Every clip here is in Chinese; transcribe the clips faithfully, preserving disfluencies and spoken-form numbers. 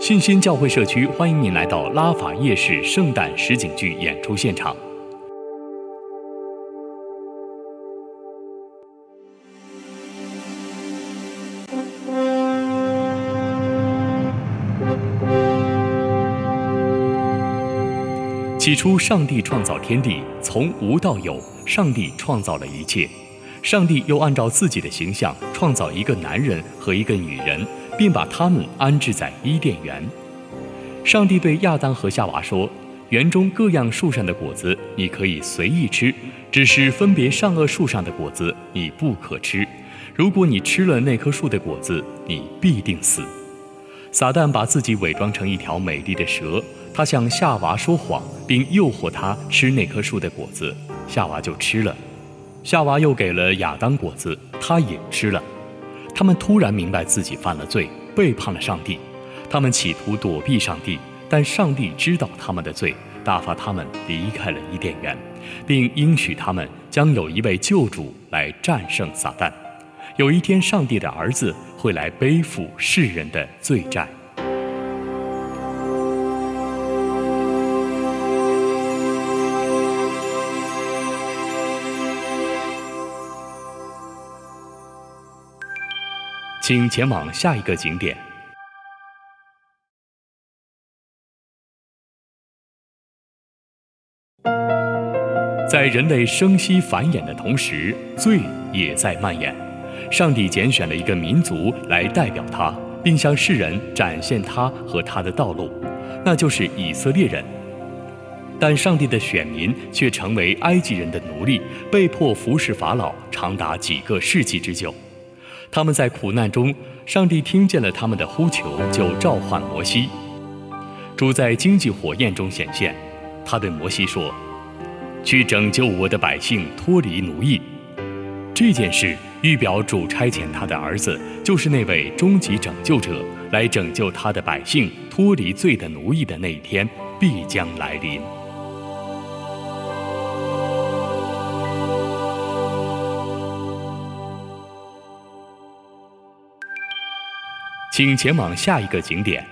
信心教会社区欢迎您来到拉法夜市圣诞实景剧演出现场。起初，上帝创造天地，从无到有，上帝创造了一切。上帝又按照自己的形象创造一个男人和一个女人，并把他们安置在伊甸园。上帝对亚当和夏娃说：园中各样树上的果子你可以随意吃，只是分别善恶树上的果子你不可吃。如果你吃了那棵树的果子，你必定死。撒旦把自己伪装成一条美丽的蛇，他向夏娃说谎，并诱惑她吃那棵树的果子，夏娃就吃了。夏娃又给了亚当果子，他也吃了。他们突然明白自己犯了罪，背叛了上帝。他们企图躲避上帝，但上帝知道他们的罪，打发他们离开了伊甸园，并应许他们将有一位救主来战胜撒旦。有一天，上帝的儿子会来背负世人的罪债。请前往下一个景点。在人类生息繁衍的同时，罪也在蔓延。上帝拣选了一个民族来代表他，并向世人展现他和他的道路，那就是以色列人。但上帝的选民却成为埃及人的奴隶，被迫服侍法老长达几个世纪之久。他们在苦难中，上帝听见了他们的呼求，就召唤摩西。主在荆棘火焰中显现，他对摩西说：去拯救我的百姓脱离奴役。这件事预表主差遣他的儿子，就是那位终极拯救者，来拯救他的百姓脱离罪的奴役的那一天必将来临。请前往下一个景点。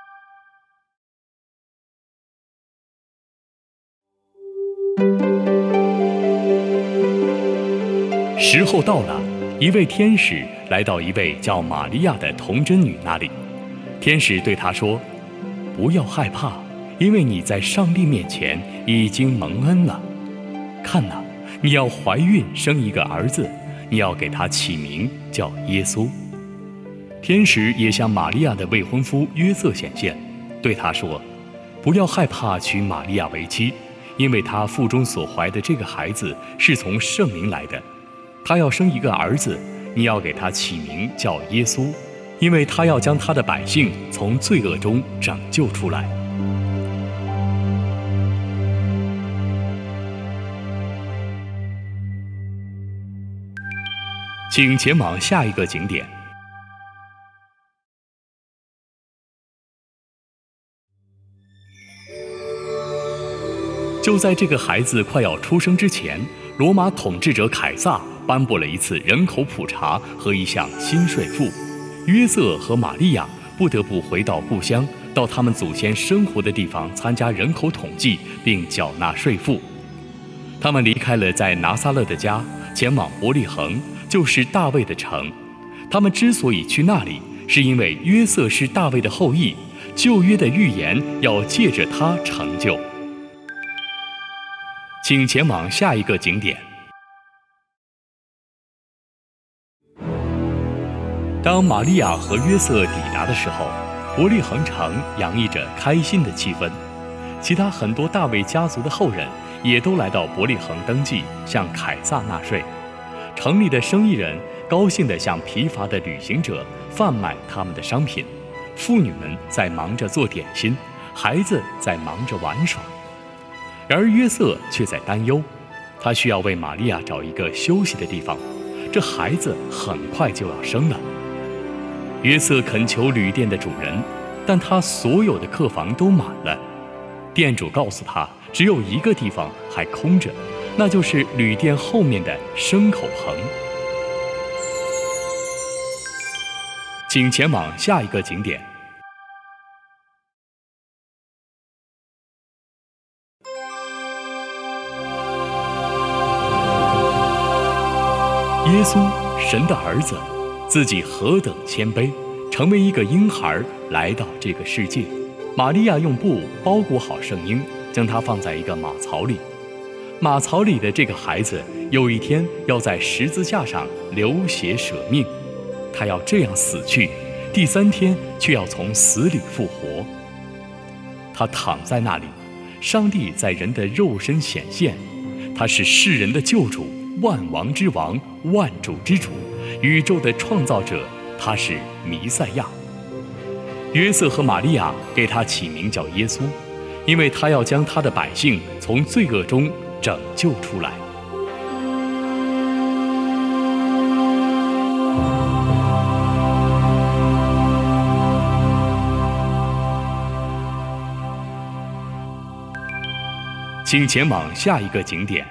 时候到了，一位天使来到一位叫玛利亚的童贞女那里。天使对她说：不要害怕，因为你在上帝面前已经蒙恩了。看哪，你要怀孕生一个儿子，你要给他起名叫耶稣。天使也向玛利亚的未婚夫约瑟显现，对他说：不要害怕娶玛利亚为妻，因为她腹中所怀的这个孩子是从圣灵来的。他要生一个儿子，你要给他起名叫耶稣，因为他要将他的百姓从罪恶中拯救出来。请前往下一个景点。就在这个孩子快要出生之前，罗马统治者凯撒颁布了一次人口普查和一项新税赋，约瑟和玛利亚不得不回到故乡，到他们祖先生活的地方参加人口统计，并缴纳税赋。他们离开了在拿撒勒的家，前往伯利恒，就是大卫的城。他们之所以去那里，是因为约瑟是大卫的后裔，旧约的预言要借着他成就。请前往下一个景点。当玛利亚和约瑟抵达的时候，伯利恒城洋溢着开心的气氛。其他很多大卫家族的后人也都来到伯利恒登记，向凯撒纳税。城里的生意人高兴地向疲乏的旅行者贩卖他们的商品，妇女们在忙着做点心，孩子在忙着玩耍。然而约瑟却在担忧，他需要为玛利亚找一个休息的地方，这孩子很快就要生了。约瑟恳求旅店的主人，但他所有的客房都满了。店主告诉他，只有一个地方还空着，那就是旅店后面的牲口棚。请前往下一个景点。 耶稣，神的儿子，自己何等谦卑，成为一个婴孩来到这个世界。玛利亚用布包裹好圣婴，将它放在一个马槽里。马槽里的这个孩子有一天要在十字架上流血舍命，他要这样死去，第三天却要从死里复活。他躺在那里，上帝在人的肉身显现，他是世人的救主，万王之王，万主之主，宇宙的创造者，他是弥赛亚。约瑟和玛利亚给他起名叫耶稣，因为他要将他的百姓从罪恶中拯救出来。请前往下一个景点。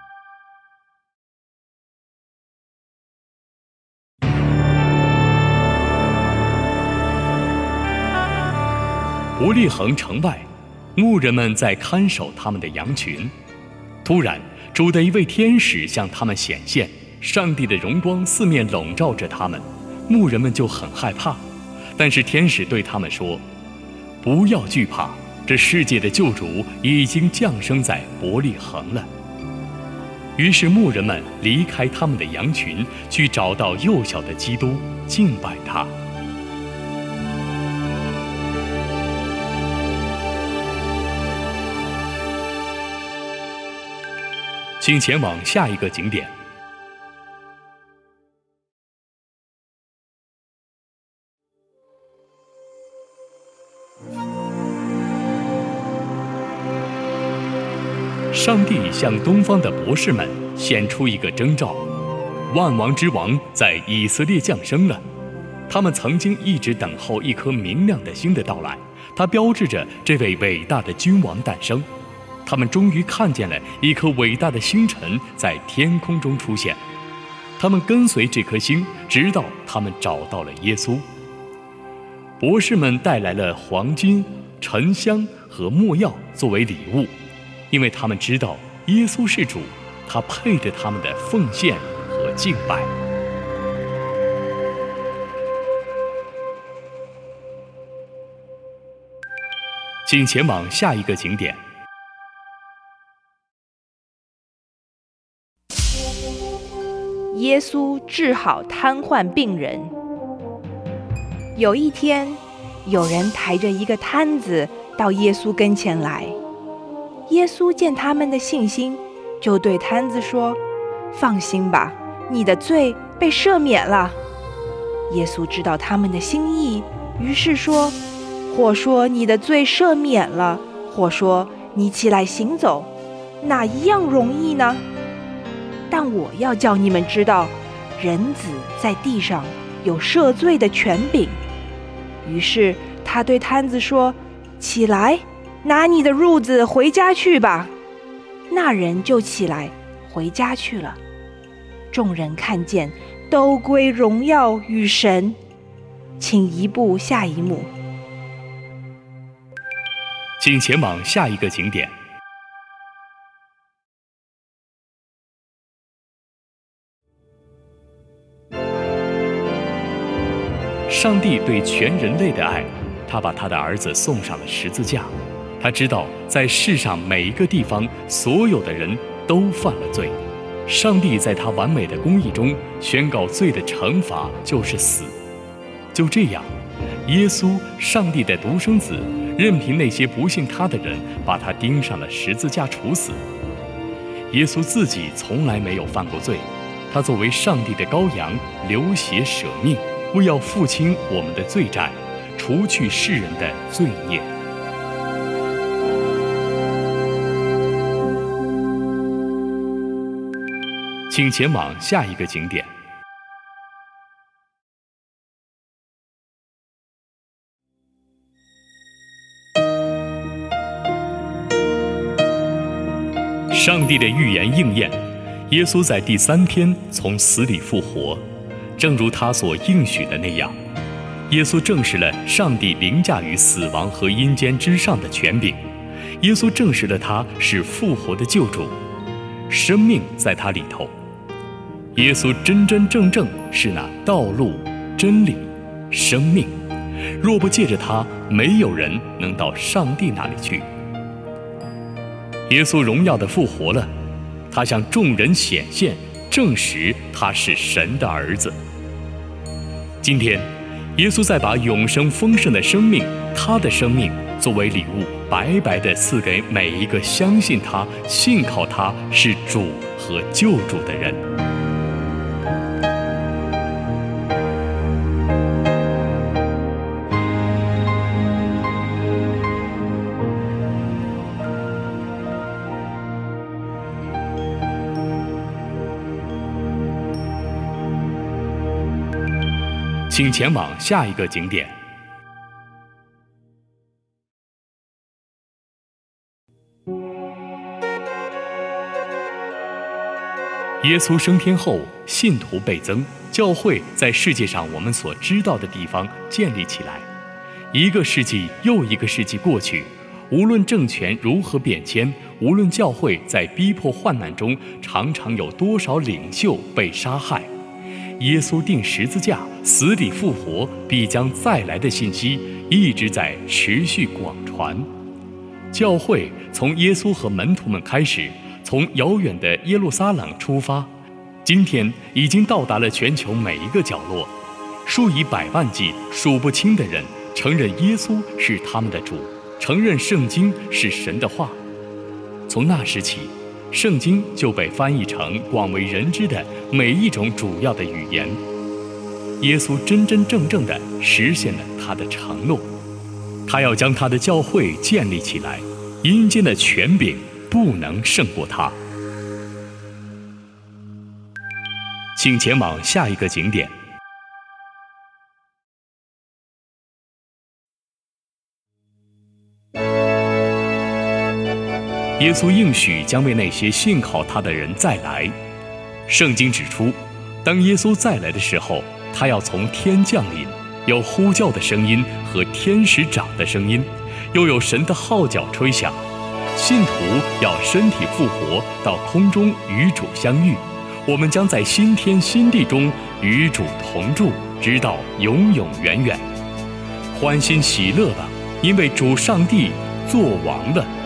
伯利恒城外，牧人们在看守他们的羊群。突然，主的一位天使向他们显现，上帝的荣光四面笼罩着他们，牧人们就很害怕。但是天使对他们说：“不要惧怕，这世界的救主已经降生在伯利恒了。”于是牧人们离开他们的羊群，去找到幼小的基督，敬拜他。请前往下一个景点。上帝向东方的博士们显出一个征兆：万王之王在以色列降生了。他们曾经一直等候一颗明亮的星的到来，它标志着这位伟大的君王诞生。他们终于看见了一颗伟大的星辰在天空中出现，他们跟随这颗星，直到他们找到了耶稣。博士们带来了黄金、沉香和没药作为礼物，因为他们知道耶稣是主，他配着他们的奉献和敬拜。请前往下一个景点。 耶稣治好瘫痪病人。有一天，有人抬着一个摊子到耶稣跟前来。耶稣见他们的信心，就对摊子说：“放心吧，你的罪被赦免了。”耶稣知道他们的心意，于是说：“或说你的罪赦免了，或说你起来行走，哪一样容易呢？但我要叫你们知道，人子在地上有赦罪的权柄。”于是他对摊子说：“起来，拿你的褥子回家去吧。”那人就起来回家去了。众人看见，都归荣耀与神。请移步下一幕。 请前往下一个景点。上帝对全人类的爱，他把他的儿子送上了十字架。他知道在世上每一个地方，所有的人都犯了罪。上帝在他完美的公义中宣告，罪的惩罚就是死。就这样，耶稣，上帝的独生子，任凭那些不信他的人把他钉上了十字架处死。耶稣自己从来没有犯过罪，他作为上帝的羔羊流血舍命，为要付清我们的罪债，除去世人的罪孽。请前往下一个景点。上帝的预言应验，耶稣在第三天从死里复活，正如他所应许的那样。耶稣证实了上帝凌驾于死亡和阴间之上的权柄。耶稣证实了他是复活的救主，生命在他里头。 耶稣真真正正是那道路、真理、生命，若不借着他，没有人能到上帝那里去。耶稣荣耀地复活了，他向众人显现，证实他是神的儿子。今天，耶稣再把永生丰盛的生命，他的生命作为礼物，白白地赐给每一个相信他、信靠他是主和救主的人。请前往下一个景点。耶稣升天后，信徒倍增，教会在世界上我们所知道的地方建立起来。一个世纪又一个世纪过去，无论政权如何变迁，无论教会在逼迫患难中常常有多少领袖被杀害，耶稣钉十字架、死里复活、必将再来的信息一直在持续广传。教会从耶稣和门徒们开始，从遥远的耶路撒冷出发，今天已经到达了全球每一个角落。数以百万计、数不清的人承认耶稣是他们的主，承认圣经是神的话。从那时起，圣经就被翻译成广为人知的每一种主要的语言。耶稣真真正正地实现了他的承诺，他要将他的教会建立起来，阴间的权柄不能胜过他。请前往下一个景点。耶稣应许将为那些信靠他的人再来。圣经指出，当耶稣再来的时候，他要从天降临，有呼叫的声音和天使长的声音，又有神的号角吹响，信徒要身体复活，到空中与主相遇。我们将在新天新地中与主同住，直到永永远远。欢欣喜乐吧，因为主上帝作王了。